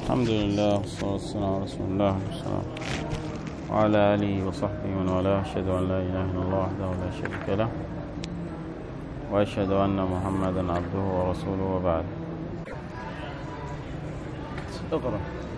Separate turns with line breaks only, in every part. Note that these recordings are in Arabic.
الحمد لله والصلاة والسلام على رسول الله وعلى آله وصحبه من والاه. أشهد أن لا إله إلا الله وحده لا شريك له، وأشهد أن محمدا عبده ورسوله، وبعد. اقرأ.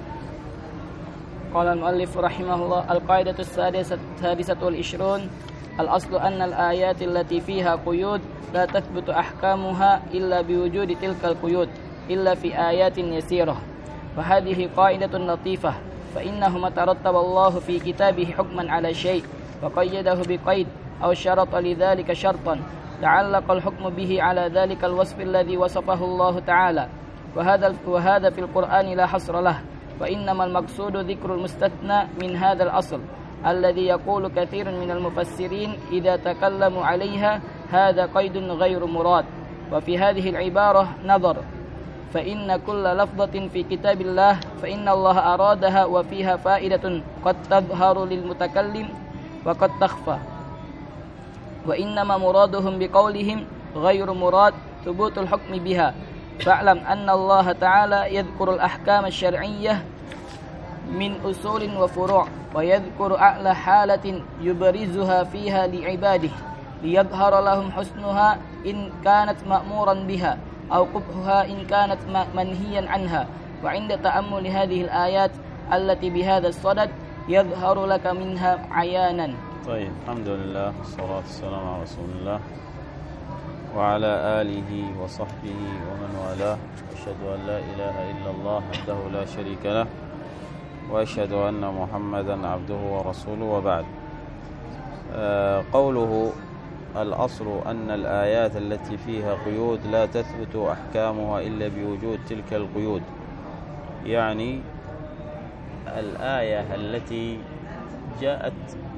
قال المؤلف رحمه الله: القاعدة السادسة والعشرون: الأصل أن الآيات التي فيها قيود لا تثبت أحكامها إلا بوجود تلك القيود إلا في آيات يسيرة. وهذه قاعدة لطيفة، فإنه متى رتب الله في كتابه حكما على شيء وقيده بقيد أو شرط لذلك شرطا تعلق الحكم به على ذلك الوصف الذي وصفه الله تعالى، وهذا في القرآن لا حصر له. وإنما المقصود ذكر المستثنى من هذا الأصل الذي يقول كثير من المفسرين إذا تكلموا عليها هذا قيد غير مراد. وفي هذه العبارة نظر، فإن كل لفظة في كتاب الله فإن الله أرادها وفيها فائدة قد تظهر للمتكلم وقد تخفى، وإنما مرادهم بقولهم غير مراد ثبوت الحكم بها. فاعلم أن الله تعالى يذكر الأحكام الشرعية من أصول وفروع، ويذكر أعلى حالة يبرزها فيها لعباده ليظهر لهم حسنها إن كانت مأمورا بها، أو قبحها إن كانت منهيا عنها. وعند تأمل هذه الآيات التي بهذا الصدد يظهر لك منها عيانا.
طيب، الحمد لله والصلاة والسلام على رسول الله وعلى آله وصحبه ومن والاه. أشهد أن لا إله إلا الله وحده لا شريك له، وأشهد أن محمدا عبده ورسوله، وبعد. قوله الأصل أن الآيات التي فيها قيود لا تثبت أحكامها إلا بوجود تلك القيود، يعني الآية التي جاءت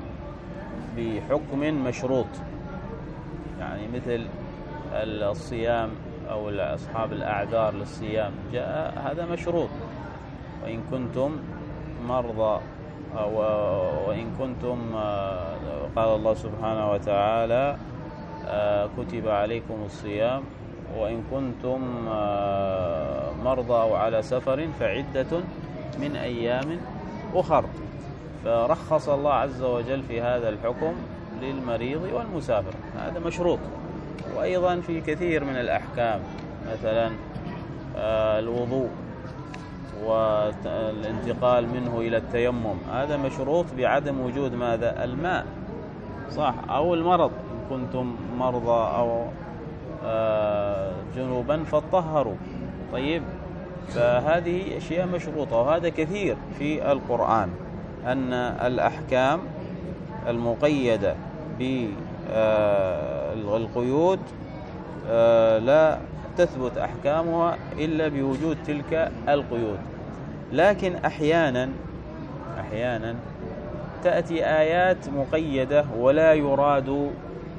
بحكم مشروط، يعني مثل الصيام أو أصحاب الأعذار للصيام، جاء هذا مشروط. وإن كنتم مرضى وإن كنتم، قال الله سبحانه وتعالى: كتب عليكم الصيام وإن كنتم مرضى أو على سفر فعدة من أيام أخر. فرخص الله عز وجل في هذا الحكم للمريض والمسافر، هذا مشروط. وأيضا في كثير من الأحكام، مثلا الوضوء والانتقال منه إلى التيمم، هذا مشروط بعدم وجود ماذا؟ الماء، صح؟ أو المرض، إن كنتم مرضى أو جنوبا فطهروا. طيب، فهذه أشياء مشروطة، وهذا كثير في القرآن، أن الأحكام المقيدة بالقيود لا تثبت أحكامها إلا بوجود تلك القيود. لكن أحيانا تأتي آيات مقيدة ولا يراد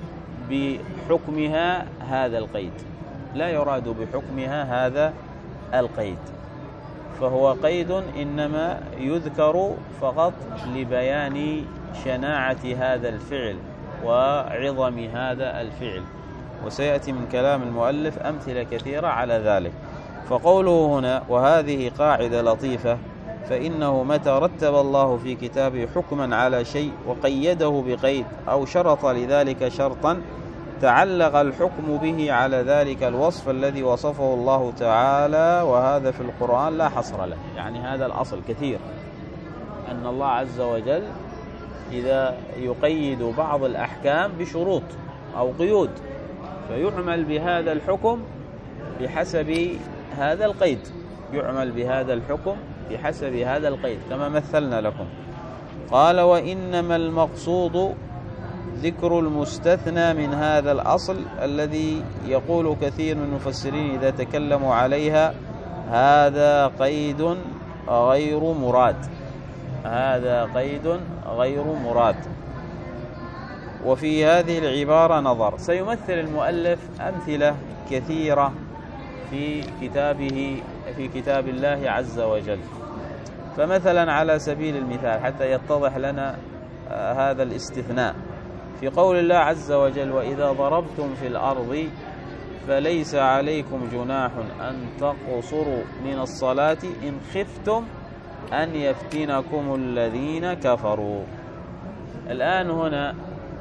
بحكمها هذا القيد، لا يراد بحكمها هذا القيد، فهو قيد إنما يذكر فقط لبيان شناعة هذا الفعل وعظم هذا الفعل، وسيأتي من كلام المؤلف أمثلة كثيرة على ذلك. فقوله هنا: وهذه قاعدة لطيفة، فإنه متى رتب الله في كتابه حكما على شيء وقيده بقيد أو شرط لذلك شرطا تعلق الحكم به على ذلك الوصف الذي وصفه الله تعالى، وهذا في القرآن لا حصر له. يعني هذا الأصل كثير، أن الله عز وجل إذا يقيد بعض الأحكام بشروط أو قيود فيعمل بهذا الحكم بحسب هذا القيد، يعمل بهذا الحكم بحسب هذا القيد كما مثلنا لكم. قال: وإنما المقصود ذكر المستثنى من هذا الأصل الذي يقول كثير من المفسرين إذا تكلموا عليها هذا قيد غير مراد، هذا قيد غير مراد. وفي هذه العبارة نظر. سيمثل المؤلف أمثلة كثيرة في كتابه، في كتاب الله عز وجل. فمثلا على سبيل المثال حتى يتضح لنا هذا الاستثناء، في قول الله عز وجل: وإذا ضربتم في الأرض فليس عليكم جناح أن تقصروا من الصلاة إن خفتم أن يفتنكم الذين كفروا. الآن هنا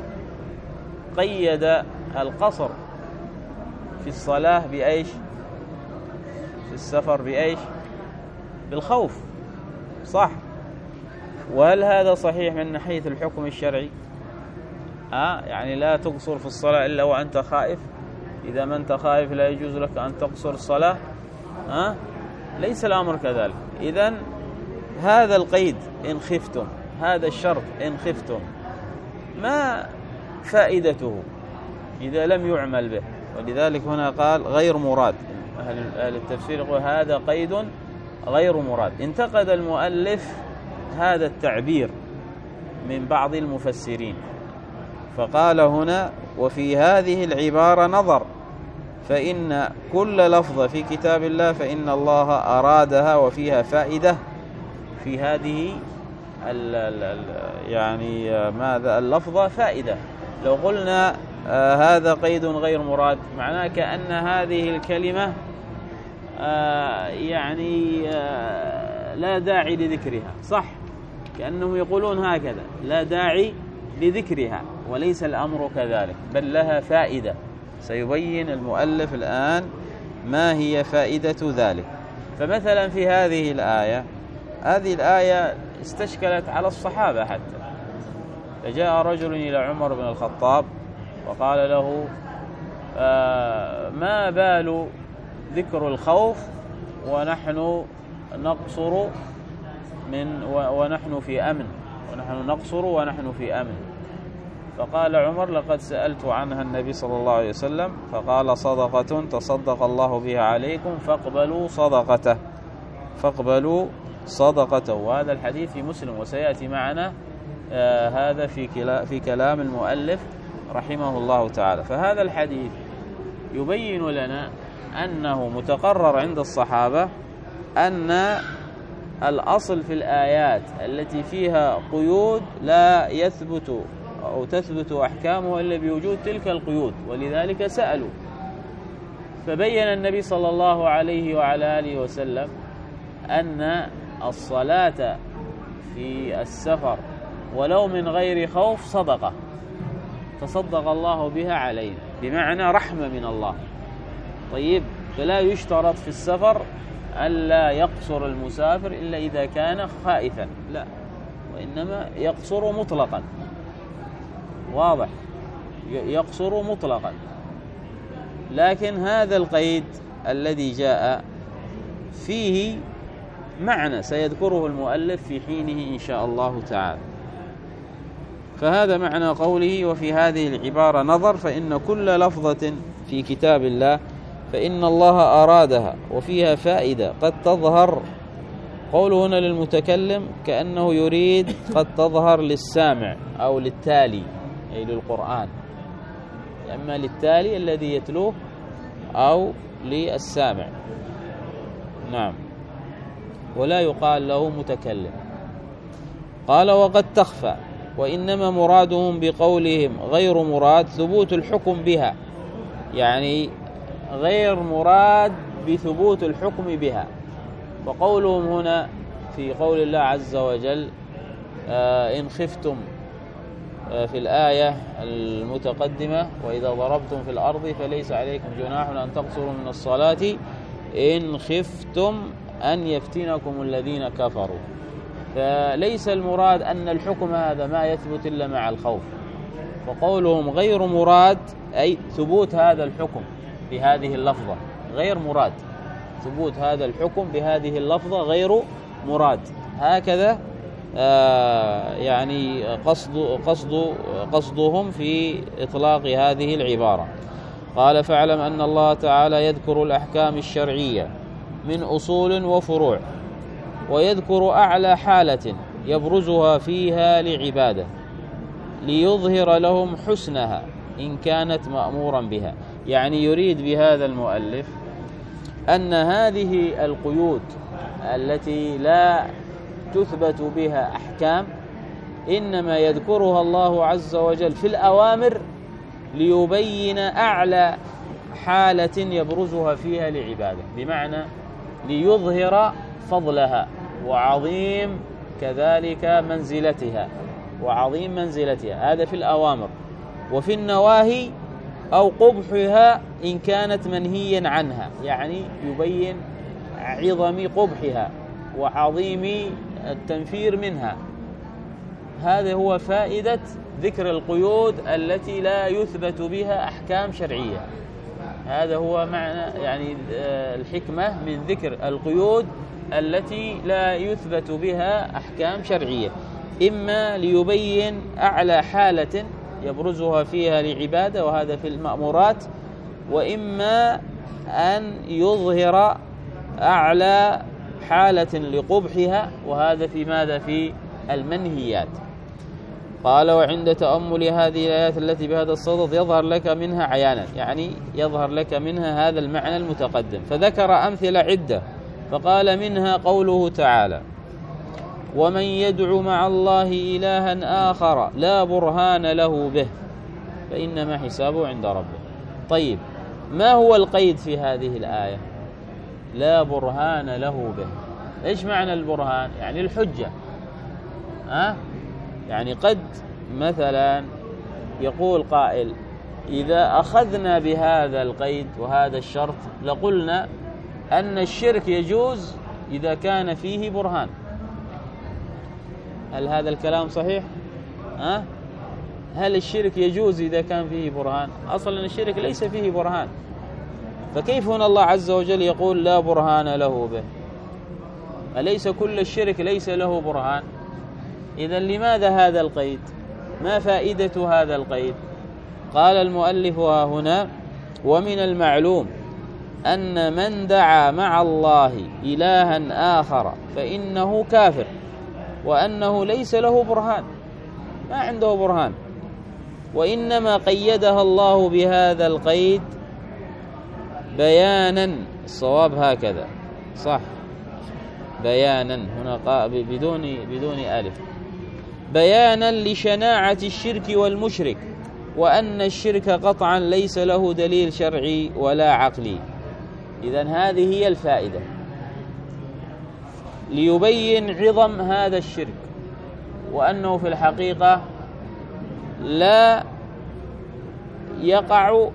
قيد القصر في الصلاة بأيش؟ في السفر بأيش؟ بالخوف، صح؟ وهل هذا صحيح من ناحية الحكم الشرعي؟ يعني لا تقصر في الصلاة إلا وأنت خائف؟ إذا ما أنت خائف لا يجوز لك أن تقصر الصلاة؟ ليس الأمر كذلك. إذن هذا القيد إن خفتم، هذا الشرط إن خفتم، ما فائدته إذا لم يعمل به؟ ولذلك هنا قال غير مراد. أهل التفسير يقول هذا قيد غير مراد. انتقد المؤلف هذا التعبير من بعض المفسرين، فقال هنا: وفي هذه العبارة نظر، فإن كل لفظة في كتاب الله فإن الله أرادها وفيها فائدة في هذه يعني ماذا اللفظة فائدة. لو قلنا هذا قيد غير مراد معناه كأن هذه الكلمة يعني لا داعي لذكرها، صح؟ كأنهم يقولون هكذا لا داعي لذكرها، وليس الأمر كذلك، بل لها فائدة. سيبين المؤلف الآن ما هي فائدة ذلك. فمثلا في هذه الآية استشكلت على الصحابة حتى، فجاء رجل إلى عمر بن الخطاب وقال له: ما بال ذكر الخوف ونحن نقصر ونحن في أمن، ونحن نقصر ونحن في أمن؟ فقال عمر: لقد سألت عنها النبي صلى الله عليه وسلم فقال: صدقة تصدق الله بها عليكم فاقبلوا صدقته. وهذا الحديث في مسلم، وسيأتي معنا هذا في كلام المؤلف رحمه الله تعالى. فهذا الحديث يبين لنا أنه متقرر عند الصحابة أن الأصل في الآيات التي فيها قيود لا يثبت أو تثبت أحكامه إلا بوجود تلك القيود، ولذلك سألوا. فبين النبي صلى الله عليه وعلى آله وسلم أن الصلاة في السفر ولو من غير خوف صدقة تصدق الله بها علينا، بمعنى رحمة من الله. طيب، فلا يشترط في السفر ألا يقصر المسافر إلا إذا كان خائفا، لا، وإنما يقصر مطلقا، واضح، يقصر مطلقا. لكن هذا القيد الذي جاء فيه معنى سيذكره المؤلف في حينه إن شاء الله تعالى. فهذا معنى قوله: وفي هذه العبارة نظر، فإن كل لفظة في كتاب الله فإن الله أرادها وفيها فائدة قد تظهر. قوله هنا للمتكلم كأنه يريد قد تظهر للسامع أو للتالي، أي للقرآن، إما للتالي الذي يتلوه أو للسامع، نعم، ولا يقال له متكلم. قال: وقد تخفى، وإنما مرادهم بقولهم غير مراد ثبوت الحكم بها، يعني غير مراد بثبوت الحكم بها. وقولهم هنا في قول الله عز وجل إن خفتم في الآية المتقدمة: وإذا ضربتم في الأرض فليس عليكم جناح أن تقصروا من الصلاة إن خفتم أن يفتنكم الذين كفروا. فليس المراد أن الحكم هذا ما يثبت إلا مع الخوف. وقولهم غير مراد أي ثبوت هذا الحكم بهذه اللفظة غير مراد، ثبوت هذا الحكم بهذه اللفظة غير مراد. هكذا يعني قصدهم في إطلاق هذه العبارة. قال: فاعلم أن الله تعالى يذكر الأحكام الشرعية من أصول وفروع، ويذكر أعلى حالة يبرزها فيها لعباده ليظهر لهم حسنها إن كانت مأمورا بها. يعني يريد بهذا المؤلف أن هذه القيود التي لا تثبت بها أحكام إنما يذكرها الله عز وجل في الأوامر ليبين أعلى حالة يبرزها فيها لعبادة، بمعنى ليظهر فضلها وعظيم كذلك منزلتها وعظيم منزلتها، هذا في الأوامر. وفي النواهي أو قبحها إن كانت منهيا عنها، يعني يبين عظم قبحها وعظيم التنفير منها. هذا هو فائدة ذكر القيود التي لا يثبت بها أحكام شرعية. هذا هو معنى يعني الحكمة من ذكر القيود التي لا يثبت بها أحكام شرعية، إما ليبين أعلى حالة يبرزها فيها لعبادة وهذا في المأمورات، وإما أن يظهر أعلى حالة لقبحها وهذا في ماذا؟ في المنهيات. قال وعند تأمل هذه الآيات التي بهذا الصدد يظهر لك منها عيانا، يعني يظهر لك منها هذا المعنى المتقدم. فذكر أمثلة عدة فقال منها قوله تعالى ومن يدعو مع الله إلها آخر لا برهان له به فإنما حسابه عند ربه. طيب، ما هو القيد في هذه الآية؟ لا برهان له به. إيش معنى البرهان؟ يعني الحجة. يعني قد مثلا يقول قائل إذا أخذنا بهذا القيد وهذا الشرط لقلنا أن الشرك يجوز إذا كان فيه برهان. هل هذا الكلام صحيح؟ هل الشرك يجوز إذا كان فيه برهان؟ أصلا الشرك ليس فيه برهان، فكيف هنا الله عز وجل يقول لا برهان له به؟ أليس كل الشرك ليس له برهان؟ إذن لماذا هذا القيد؟ ما فائدة هذا القيد؟ قال المؤلف هنا ومن المعلوم أن من دعا مع الله إلها آخر فإنه كافر، وأنه ليس له برهان، ما عنده برهان، وإنما قيدها الله بهذا القيد بيانا. الصواب هكذا صح، بيانا هنا بدون ألف، بيانا لشناعة الشرك والمشرك، وأن الشرك قطعا ليس له دليل شرعي ولا عقلي. إذن هذه هي الفائدة، ليبين عظم هذا الشرك وأنه في الحقيقة لا يقع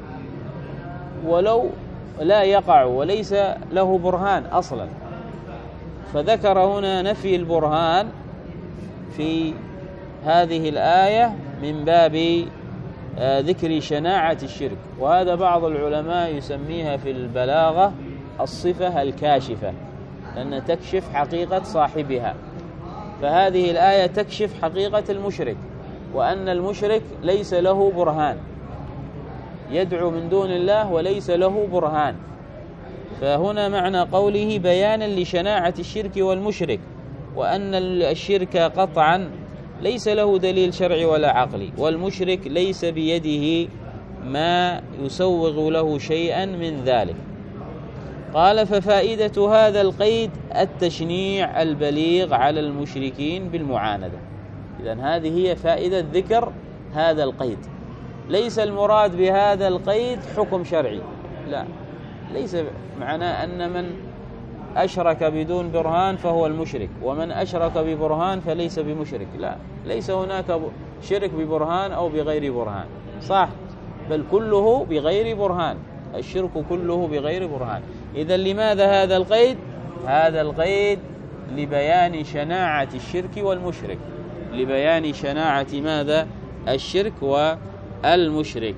وليس له برهان أصلا. فذكر هنا نفي البرهان في هذه الآية من باب ذكر شناعة الشرك، وهذا بعض العلماء يسميها في البلاغة الصفة الكاشفة، لأن تكشف حقيقة صاحبها. فهذه الآية تكشف حقيقة المشرك، وأن المشرك ليس له برهان، يدعو من دون الله وليس له برهان. فهنا معنى قوله بيانا لشناعة الشرك والمشرك، وأن الشرك قطعا ليس له دليل شرعي ولا عقلي، والمشرك ليس بيده ما يسوغ له شيئا من ذلك. قال ففائدة هذا القيد التشنيع البليغ على المشركين بالمعاندة. إذن هذه هي فائدة ذكر هذا القيد. ليس المراد بهذا القيد حكم شرعي، لا، ليس معناه أن من أشرك بدون برهان فهو المشرك، ومن أشرك ببرهان فليس بمشرك، لا، ليس هناك شرك ببرهان أو بغير برهان، صح، بل كله بغير برهان، الشرك كله بغير برهان. إذن لماذا هذا القيد؟ هذا القيد لبيان شناعة الشرك والمشرك، لبيان شناعة ماذا؟ الشرك والمشرك.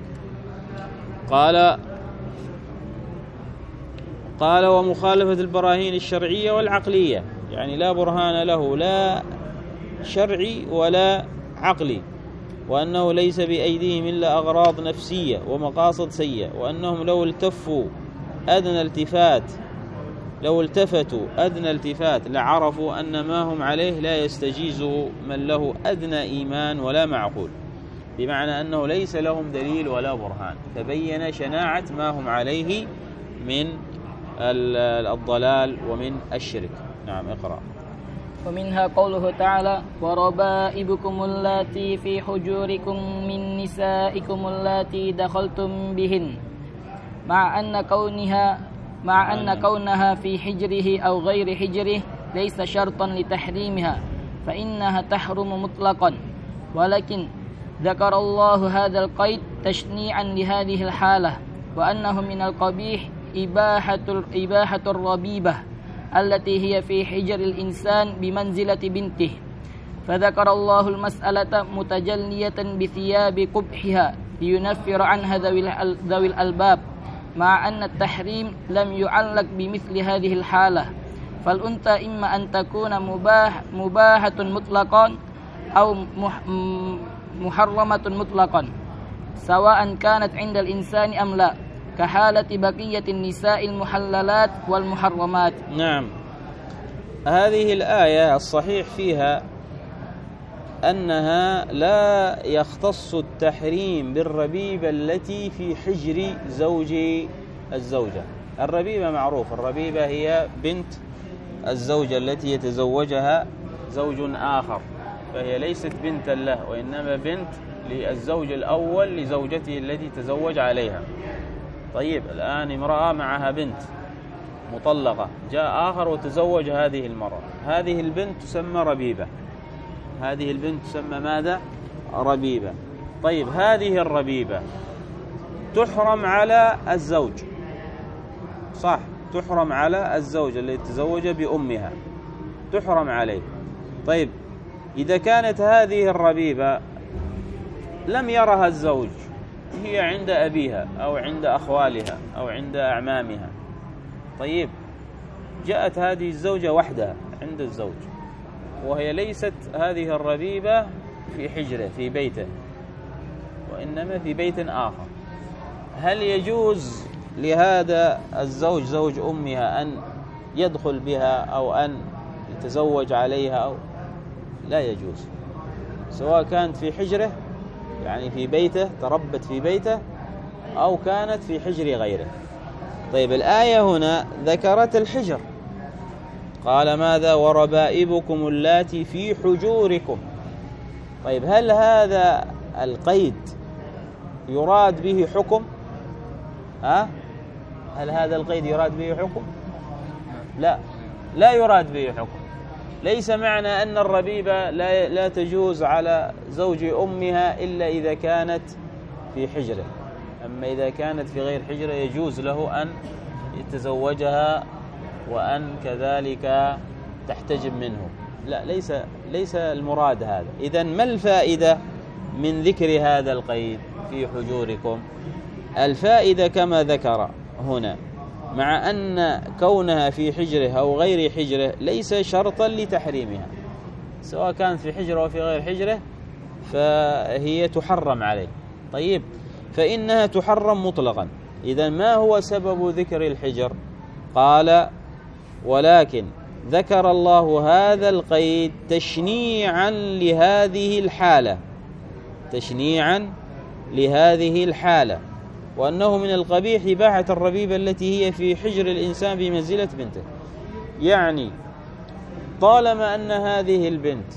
قال ومخالفة البراهين الشرعية والعقلية، يعني لا برهان له لا شرعي ولا عقلي، وأنه ليس بأيديهم إلا أغراض نفسية ومقاصد سيئة، وأنهم لو التفتوا أدنى التفات لعرفوا أن ما هم عليه لا يستجيزه من له أدنى إيمان ولا معقول، بمعنى أنه ليس لهم دليل ولا برهان، تبين شناعة ما هم عليه من الضلال ومن الشرك. نعم، اقرأ.
ومنها قوله تعالى وربائبكم اللاتي في حجوركم من نسائكم اللاتي دخلتم بهن مع أن كونها في حجره أو غير حجره ليس شرطا لتحريمها، فإنها تحرم مطلقا، ولكن ذكر الله هذا القيد تشنيعا لهذه الحالة، وأنه من القبيح إباحة الربيبة التي هي في حجر الإنسان بمنزلة بنته، فذكر الله المسألة متجلية بثياب قبحها لينفر عنها ذوي الألباب، مع أن التحريم لم يعلق بمثل هذه الحالة، فالأنثى إما أن تكون مباحة مطلقا أو محرمة مطلقا، سواء كانت عند الإنسان أم لا، كحالة بقية النساء المحللات والمحرمات.
نعم، هذه الآية الصحيح فيها أنها لا يختص التحريم بالربيبة التي في حجر زوج الزوجة. الربيبة معروف، الربيبة هي بنت الزوجة التي يتزوجها زوج آخر، فهي ليست بنتا له، وإنما بنت للزوج الأول لزوجته التي تزوج عليها. طيب، الآن امرأة معها بنت مطلقة، جاء آخر وتزوج هذه المرأة، هذه البنت تسمى ربيبة. هذه البنت تسمى ماذا؟ ربيبة. طيب، هذه الربيبة تحرم على الزوج، صح؟ تحرم على الزوج الذي تزوج بأمها، تحرم عليه. طيب، إذا كانت هذه الربيبة لم يرها الزوج، هي عند أبيها أو عند أخوالها أو عند أعمامها، طيب، جاءت هذه الزوجة وحدها عند الزوج، وهي ليست هذه الربيبة في حجره في بيته، وإنما في بيت آخر، هل يجوز لهذا الزوج زوج أمها أن يدخل بها أو أن يتزوج عليها أو لا يجوز، سواء كانت في حجره يعني في بيته تربت في بيته أو كانت في حجر غيره. طيب، الآية هنا ذكرت الحجر، قال ماذا؟ وربائبكم اللاتي في حجوركم. طيب، هل هذا القيد يراد به حكم؟ هل هذا القيد يراد به حكم؟ لا يراد به حكم. ليس معنى أن الربيبة لا تجوز على زوج أمها إلا إذا كانت في حجره، أما إذا كانت في غير حجره يجوز له أن يتزوجها وأن كذلك تحتجب منه. لا، ليس المراد هذا. إذن ما الفائدة من ذكر هذا القيد في حجوركم؟ الفائدة كما ذكر هنا، مع أن كونها في حجره أو غير حجره ليس شرطا لتحريمها، سواء كانت في حجره أو في غير حجره فهي تحرم عليه. طيب، فإنها تحرم مطلقا. إذن ما هو سبب ذكر الحجر؟ قال: ولكن ذكر الله هذا القيد تشنيعا لهذه الحالة، وأنه من القبيح إباحة الربيبة التي هي في حجر الإنسان بمنزلة بنته. يعني طالما أن هذه البنت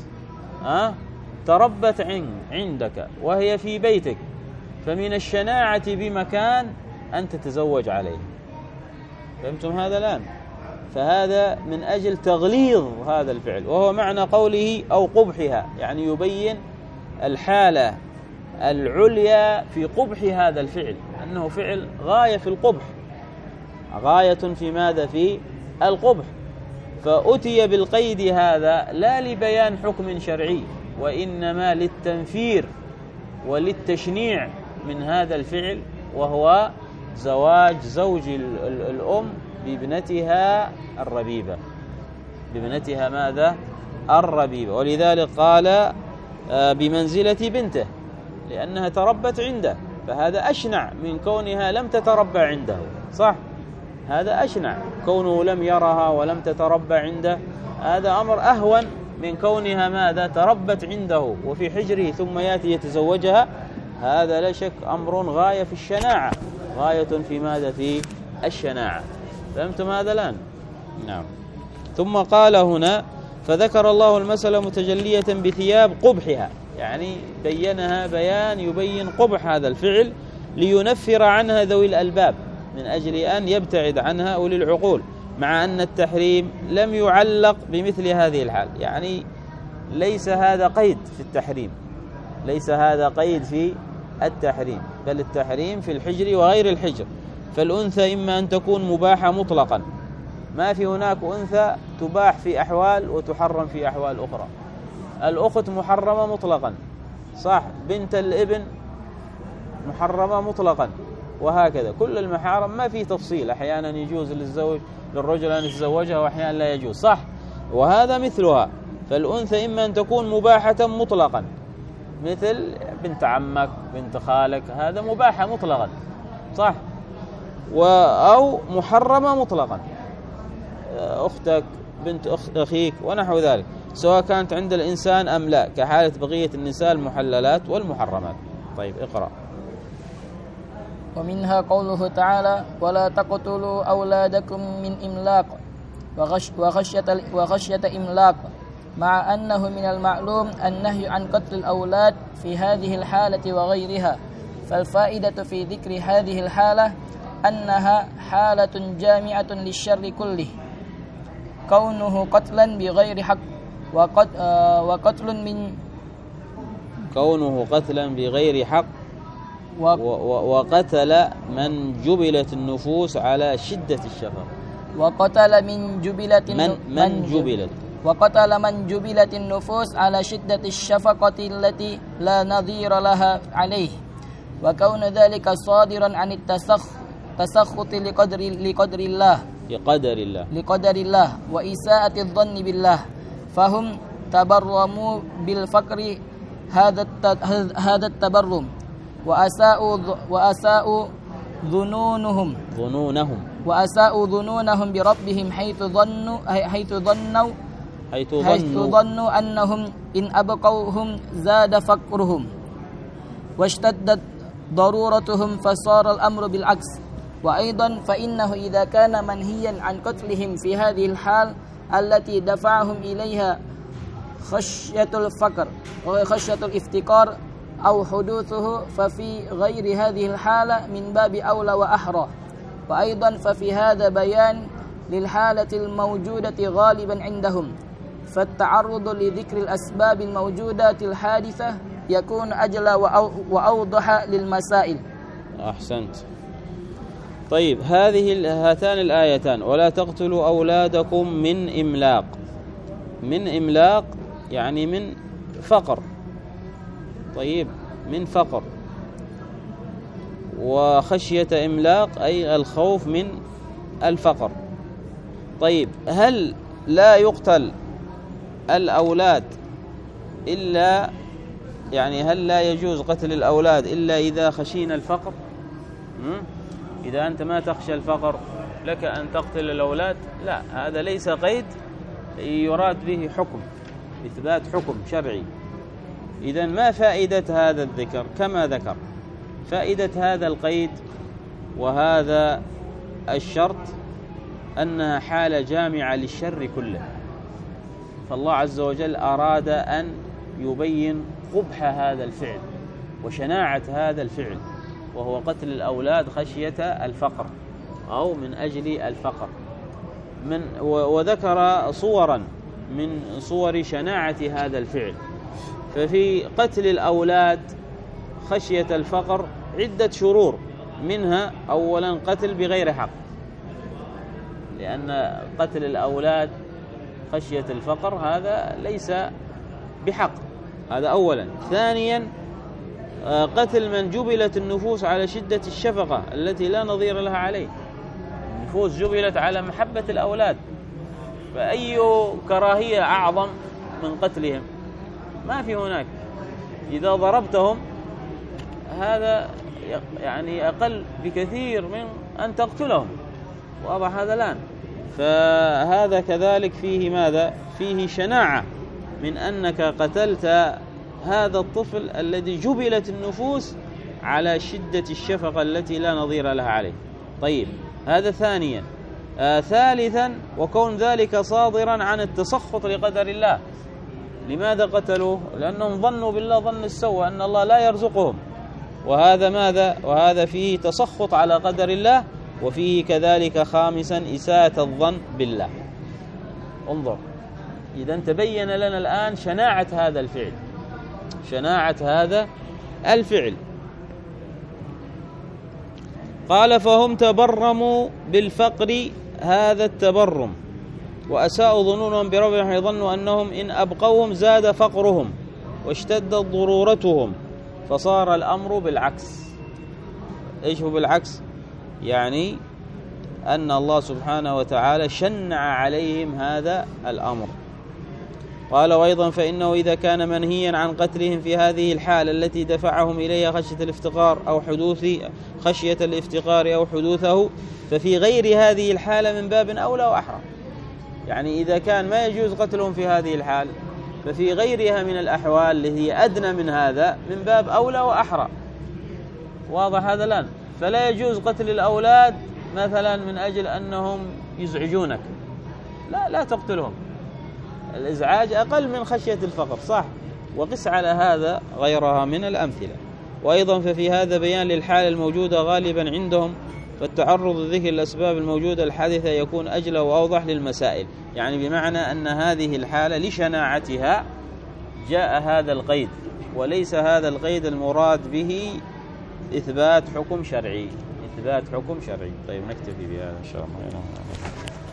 تربت عندك وهي في بيتك، فمن الشناعة بمكان أن تتزوج عليه. فهمتم هذا الآن؟ فهذا من أجل تغليظ هذا الفعل، وهو معنى قوله أو قبحها، يعني يبين الحالة العليا في قبح هذا الفعل، أنه فعل غاية في القبح، غاية في ماذا؟ في القبح. فأتي بالقيد هذا لا لبيان حكم شرعي، وإنما للتنفير وللتشنيع من هذا الفعل، وهو زواج زوج الأم بابنتها الربيبة، بابنتها ماذا؟ الربيبة. ولذلك قال بمنزلة بنته، لأنها تربت عنده، فهذا أشنع من كونها لم تتربى عنده، صح؟ هذا أشنع، كونه لم يرها ولم تتربى عنده، هذا أمر أهون من كونها ماذا؟ تربت عنده وفي حجره ثم يأتي يتزوجها. هذا لا شك أمر غاية في الشناعة، غاية في ماذا؟ في الشناعة. فهمتم هذا الآن؟ نعم. ثم قال هنا: فذكر الله المسألة متجلية بثياب قبحها، يعني بينها بيان يبين قبح هذا الفعل، لينفر عنها ذوي الألباب، من أجل أن يبتعد عنها أولي العقول، مع أن التحريم لم يعلق بمثل هذه الحال. يعني ليس هذا قيد في التحريم، ليس هذا قيد في التحريم، بل التحريم في الحجر وغير الحجر. فالأنثى إما أن تكون مباحة مطلقا، ما في هناك أنثى تباح في أحوال وتحرم في أحوال أخرى. الأخت محرمة مطلقا، صح، بنت الابن محرمة مطلقا، وهكذا كل المحارم ما في تفصيل، أحيانا يجوز للرجل أن يتزوجها وأحيانا لا يجوز، صح، وهذا مثلها. فالأنثى إما أن تكون مباحة مطلقا، مثل بنت عمك بنت خالك، هذا مباحة مطلقا، صح، أو محرمة مطلقا، أختك بنت أخيك ونحو ذلك، سواء كانت عند الإنسان أم لا، كحالة بقية النساء المحللات والمحرمات. طيب اقرأ.
ومنها قوله تعالى: ولا تقتلوا أولادكم من إملاق وخشية إملاق، مع أنه من المعلوم النهي عن قتل الأولاد في هذه الحالة وغيرها. فالفائدة في ذكر هذه الحالة أنها حالة جامعة للشر كله، كونه قتلا بغير حق،
كونه قتلا بغير حق، وقتل من جبلت النفوس على شدة الشفقة،
وقتل من جبلت النفوس على شدة الشفقة التي لا نظير لها عليه، وكون ذلك صادرا عن التسخط لقدر الله وإساءة الظن بالله، فهم تبرموا بالفقر هذا التبرم، وأساءوا ظنونهم بربهم حيث ظنوا أنهم إن أبقوهم زاد فقرهم واشتدت ضرورتهم، فصار الأمر بالعكس. وأيضا فإنه إذا كان منهيا عن قتلهم في هذه الحال التي دفعهم إليها خشية الفقر وخشية الافتقار أو حدوثه، ففي غير هذه الحالة من باب أولى وأحرى. وأيضا ففي هذا بيان للحالة الموجودة غالبا عندهم، فالتعرض لذكر الأسباب الموجودة الحادثة يكون أجلى وأوضح للمسائل.
أحسنت. طيب، هاتان الآيتان: ولا تقتلوا أولادكم من إملاق. من إملاق يعني من فقر، طيب، من فقر، وخشية إملاق أي الخوف من الفقر. طيب، هل لا يقتل الأولاد إلا، يعني هل لا يجوز قتل الأولاد إلا إذا خشينا الفقر؟ إذا أنت ما تخشى الفقر لك أن تقتل الأولاد؟ لا، هذا ليس قيد يراد به حكم، إثبات حكم شرعي. إذن ما فائدة هذا الذكر؟ كما ذكر، فائدة هذا القيد وهذا الشرط أنها حالة جامعة للشر كله، فالله عز وجل أراد أن يبين قبح هذا الفعل وشناعة هذا الفعل، وهو قتل الأولاد خشية الفقر أو من أجل الفقر، وذكر صورا من صور شناعة هذا الفعل. ففي قتل الأولاد خشية الفقر عدة شرور، منها أولا قتل بغير حق، لأن قتل الأولاد خشية الفقر هذا ليس بحق، هذا أولا. ثانيا قتل من جبلت النفوس على شدة الشفقة التي لا نظير لها عليه، النفوس جبلت على محبة الأولاد، فأي كراهية أعظم من قتلهم؟ ما في هناك. إذا ضربتهم هذا يعني أقل بكثير من أن تقتلهم، واضح هذا الآن. فهذا كذلك فيه ماذا؟ فيه شناعة من أنك قتلت هذا الطفل الذي جبلت النفوس على شدة الشفقة التي لا نظير لها عليه. طيب، هذا ثانيا. ثالثا وكون ذلك صادرا عن التسخط لقدر الله. لماذا قتلوه؟ لأنهم ظنوا بالله ظن السوء أن الله لا يرزقهم، وهذا ماذا؟ وهذا فيه تسخط على قدر الله وفيه كذلك خامسا إساءة الظن بالله. انظر، إذا تبين لنا الآن شناعة هذا الفعل، شناعة هذا الفعل. قال فهم تبرموا بالفقر هذا التبرم وأساءوا ظنونهم بربهم، يظنوا أنهم إن أبقوهم زاد فقرهم واشتدت ضرورتهم، فصار الأمر بالعكس. إيش هو بالعكس؟ يعني أن الله سبحانه وتعالى شنع عليهم هذا الأمر. قال وأيضا فإنه إذا كان منهيا عن قتلهم في هذه الحالة التي دفعهم إليها خشية الافتقار أو حدوثه، ففي غير هذه الحالة من باب أولى وأحرى. يعني إذا كان ما يجوز قتلهم في هذه الحال، ففي غيرها من الأحوال اللي هي أدنى من هذا من باب أولى وأحرى. واضح هذا الآن؟ فلا يجوز قتل الأولاد مثلا من أجل أنهم يزعجونك، لا تقتلهم، الإزعاج أقل من خشية الفقر، صح؟ وقس على هذا غيرها من الأمثلة. وأيضا ففي هذا بيان للحالة الموجودة غالبا عندهم، فالتعرض لذكر الأسباب الموجودة الحادثة يكون أجلى وأوضح للمسائل. يعني بمعنى أن هذه الحالة لشناعتها جاء هذا القيد، وليس هذا القيد المراد به إثبات حكم شرعي. طيب نكتفي بهذا إن شاء الله.